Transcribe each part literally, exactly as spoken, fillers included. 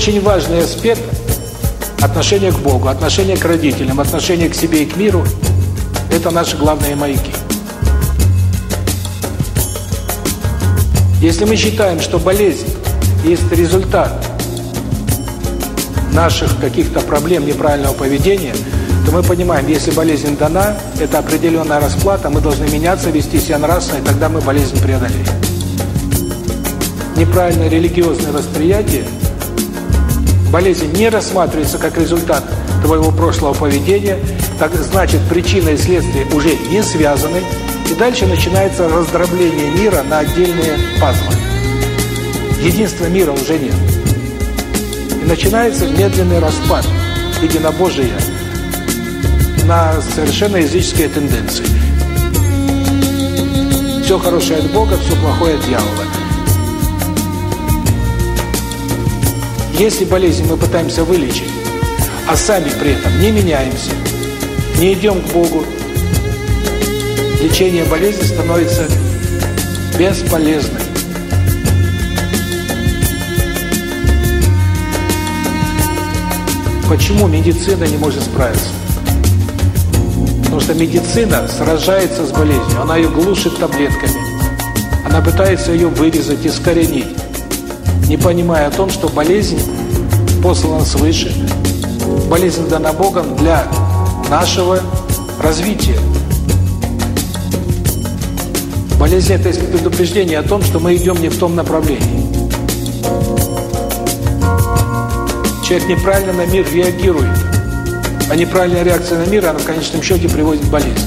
очень важный аспект отношения к Богу, отношения к родителям, отношения к себе и к миру – это наши главные маяки. Если мы считаем, что болезнь есть результат наших каких-то проблем, неправильного поведения, то мы понимаем, если болезнь дана, это определенная расплата, мы должны меняться, вести себя нравственно, и тогда мы болезнь преодолеем. Неправильное религиозное восприятие, болезнь не рассматривается как результат твоего прошлого поведения, так значит, причина и следствие уже не связаны, и дальше начинается раздробление мира на отдельные пазлы. Единства мира уже нет. И начинается медленный распад единобожия на совершенно языческие тенденции. Все хорошее от Бога, все плохое от дьявола. Если болезнь мы пытаемся вылечить, а сами при этом не меняемся, не идем к Богу, лечение болезни становится бесполезным. Почему медицина не может справиться? Потому что медицина сражается с болезнью, она ее глушит таблетками, она пытается ее вырезать, искоренить, не понимая о том, что болезнь послана свыше, болезнь дана Богом для нашего развития. Болезнь – это предупреждение о том, что мы идем не в том направлении. Человек неправильно на мир реагирует, а неправильная реакция на мир, она в конечном счете приводит к болезни.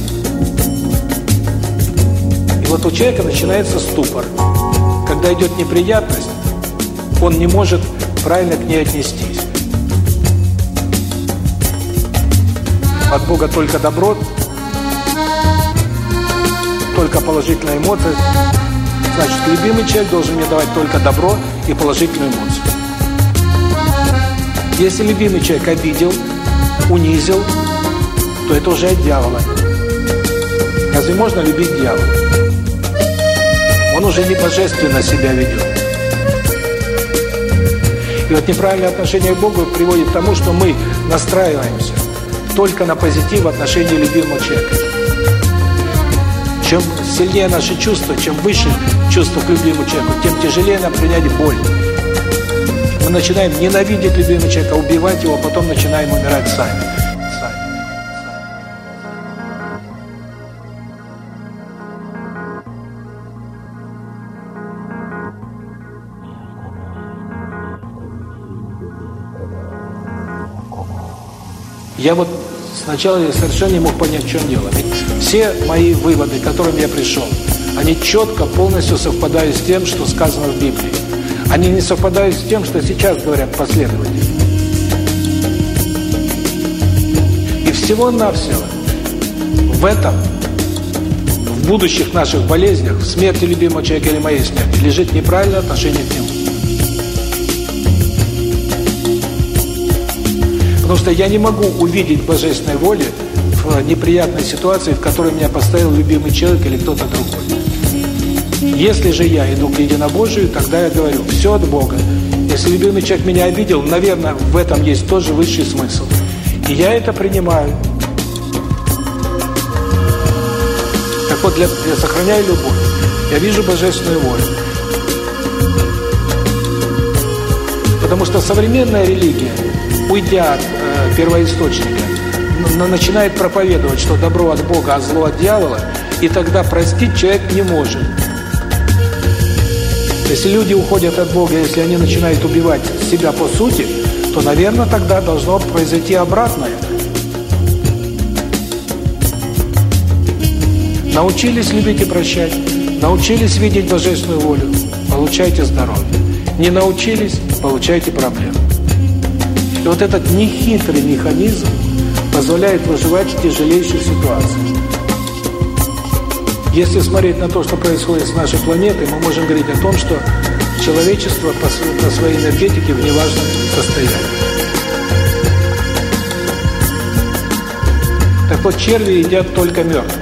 И вот у человека начинается ступор. Когда идет неприятность, он не может правильно к ней отнестись. От Бога только добро, только положительные эмоции. Значит, любимый человек должен мне давать только добро и положительную эмоцию. Если любимый человек обидел, унизил, то это уже от дьявола. Разве можно любить дьявола? Он уже не божественно себя ведет. И вот неправильное отношение к Богу приводит к тому, что мы настраиваемся только на позитив в отношении любимого человека. Чем сильнее наши чувства, чем выше чувства к любимому человеку, тем тяжелее нам принять боль. Мы начинаем ненавидеть любимого человека, убивать его, а потом начинаем умирать сами. Я вот сначала я совершенно не мог понять, в чем дело. Ведь все мои выводы, к которым я пришел, они четко, полностью совпадают с тем, что сказано в Библии. Они не совпадают с тем, что сейчас говорят последователи. И всего-навсего в этом, в будущих наших болезнях, в смерти любимого человека или моей смерти, лежит неправильное отношение к нему. Потому что я не могу увидеть божественной воли в неприятной ситуации, в которой меня поставил любимый человек или кто-то другой. Если же я иду к единобожию, тогда я говорю, все от Бога. Если любимый человек меня обидел, наверное, в этом есть тоже высший смысл. И я это принимаю. Так вот, для, я сохраняю любовь. Я вижу божественную волю. Потому что современная религия, уйдя от э, первоисточника, начинает проповедовать, что добро от Бога, а зло от дьявола, и тогда простить человек не может. Если люди уходят от Бога, если они начинают убивать себя по сути, то, наверное, тогда должно произойти обратное. Научились любить и прощать, научились видеть божественную волю, получайте здоровье. Не научились, получайте проблемы. И вот этот нехитрый механизм позволяет выживать в тяжелейших ситуациях. Если смотреть на то, что происходит с нашей планетой, мы можем говорить о том, что человечество по своей энергетике в неважном состоянии. Так вот, черви едят только мертвых.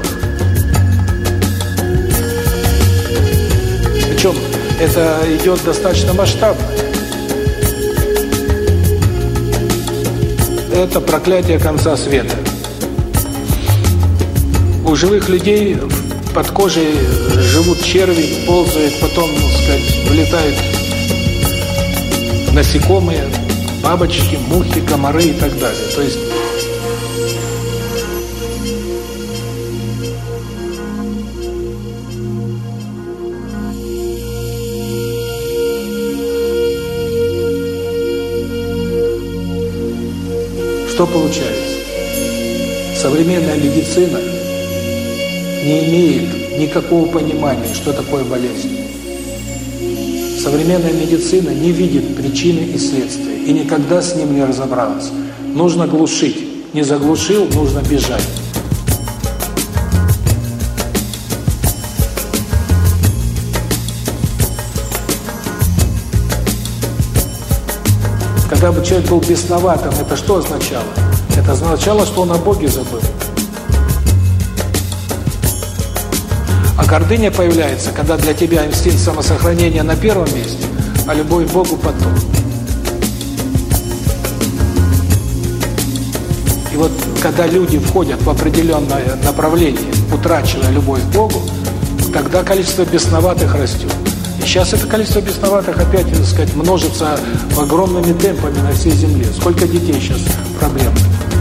Причем это идет достаточно масштабно. это проклятие конца света. У живых людей под кожей живут черви, ползают, потом, так сказать, вылетают насекомые, бабочки, мухи, комары и так далее. То есть что получается? Современная медицина не имеет никакого понимания, что такое болезнь. Современная медицина не видит причины и следствия, и никогда с ним не разобралась. Нужно глушить. Не заглушил, нужно бежать. Когда бы человек был бесноватым, это что означало? Это означало, что он о Боге забыл. А гордыня появляется, когда для тебя инстинкт самосохранения на первом месте, а любовь к Богу потом. И вот когда люди входят в определенное направление, утрачивая любовь к Богу, тогда количество бесноватых растет. И сейчас это количество бесноватых опять, так сказать, множится огромными темпами на всей земле. Сколько детей сейчас проблем?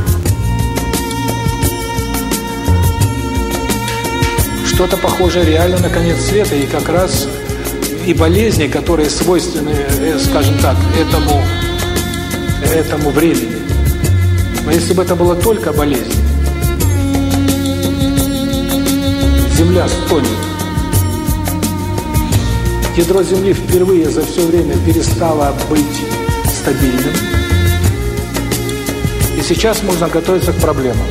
Что-то похожее реально на конец света, и как раз и болезни, которые свойственны, скажем так, этому, этому времени. Но если бы это было только болезнь, Земля стонет. Ядро Земли впервые за все время перестало быть стабильным. И сейчас можно готовиться к проблемам.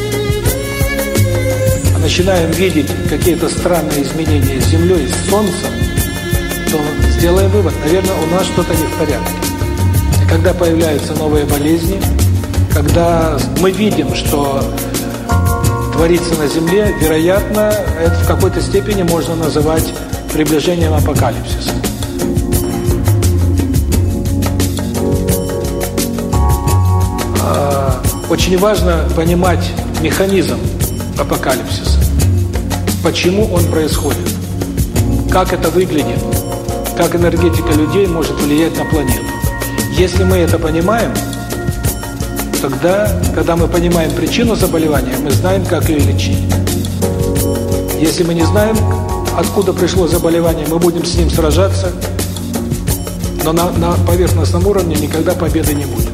Начинаем видеть какие-то странные изменения с Землей, с Солнцем, то сделаем вывод, наверное, у нас что-то не в порядке. И когда появляются новые болезни, когда мы видим, что творится на Земле, вероятно, это в какой-то степени можно называть приближением апокалипсиса. Очень важно понимать механизм апокалипсиса. Почему он происходит? Как это выглядит? Как энергетика людей может влиять на планету? Если мы это понимаем, тогда, когда мы понимаем причину заболевания, мы знаем, как ее лечить. Если мы не знаем, откуда пришло заболевание, мы будем с ним сражаться, но на, на поверхностном уровне никогда победы не будет.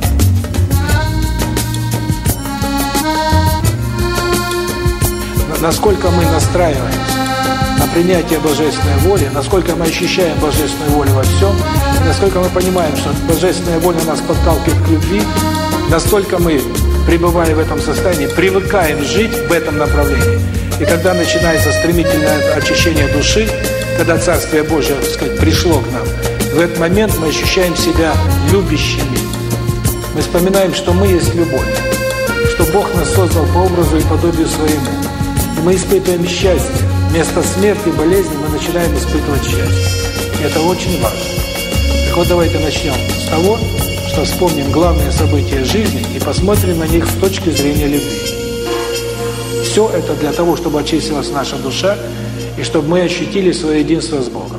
Насколько мы настраиваемся на принятие Божественной воли, насколько мы ощущаем Божественную волю во всем, насколько мы понимаем, что Божественная воля нас подталкивает к любви, настолько мы, пребывая в этом состоянии, привыкаем жить в этом направлении. И когда начинается стремительное очищение души, когда Царствие Божие, так сказать, пришло к нам, в этот момент мы ощущаем себя любящими. Мы вспоминаем, что мы есть любовь, что Бог нас создал по образу и подобию своему. Мы испытываем счастье. Вместо смерти, болезни мы начинаем испытывать счастье. И это очень важно. Так вот, давайте начнем с того, что вспомним главные события жизни и посмотрим на них с точки зрения любви. Все это для того, чтобы очистилась наша душа и чтобы мы ощутили свое единство с Богом.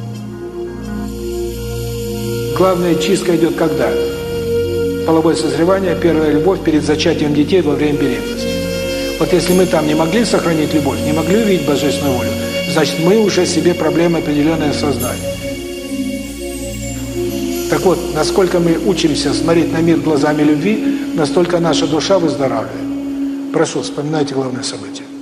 Главная чистка идет когда? Половое созревание, первая любовь перед зачатием детей во время беременности. Вот если мы там не могли сохранить любовь, не могли увидеть Божественную волю, значит, мы уже себе проблемы определенные создали. Так вот, насколько мы учимся смотреть на мир глазами любви, настолько наша душа выздоравливает. Прошу, вспоминайте главное событие.